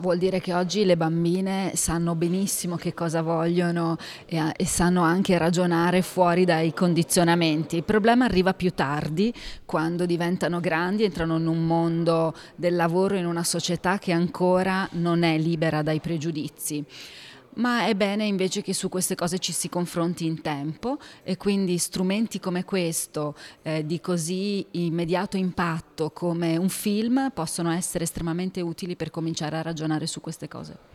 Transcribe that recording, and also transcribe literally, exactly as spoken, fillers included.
Vuol dire che oggi le bambine sanno benissimo che cosa vogliono e, a- e sanno anche ragionare fuori dai condizionamenti. Il problema arriva più tardi, quando diventano grandi, entrano in un mondo del lavoro, in una società che ancora non è libera dai pregiudizi. Ma è bene invece che su queste cose ci si confronti in tempo e quindi strumenti come questo, eh, di così immediato impatto come un film, possono essere estremamente utili per cominciare a ragionare su queste cose.